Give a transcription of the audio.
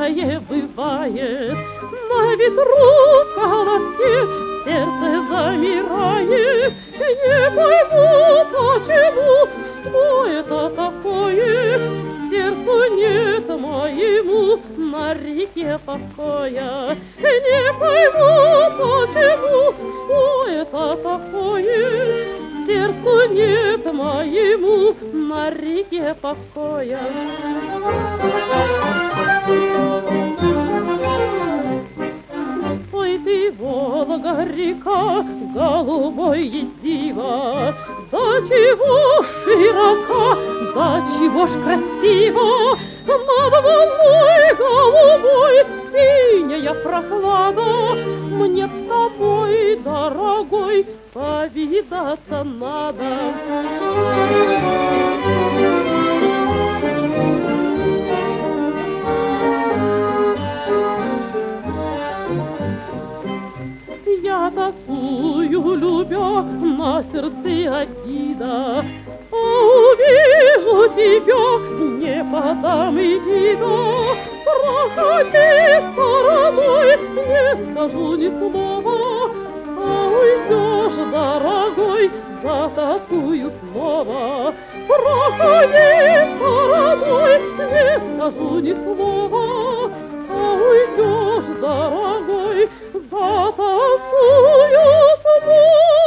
всякое бывает. На ветру колоске сердце замирает. Не пойму, почему, что это такое. Сердцу нет моему на реке покоя. Не пойму, почему, что это такое. Сердцу нет моему на реке покоя. Ой ты, Волга, река, голубое диво, да чего ж широка, да чего ж красиво, над волной голубой синяя прохлада. Мне с тобой, дорогой, повидаться надо. Я тоскую, любя, на сердце обида, а увижу тебя, не подам и вида. Проходи стороной, не скажу ни слова, а уйдешь, дорогой, затоскую снова. Проходи стороной, не скажу ни слова, а уйдешь, дорогой, затоскую снова.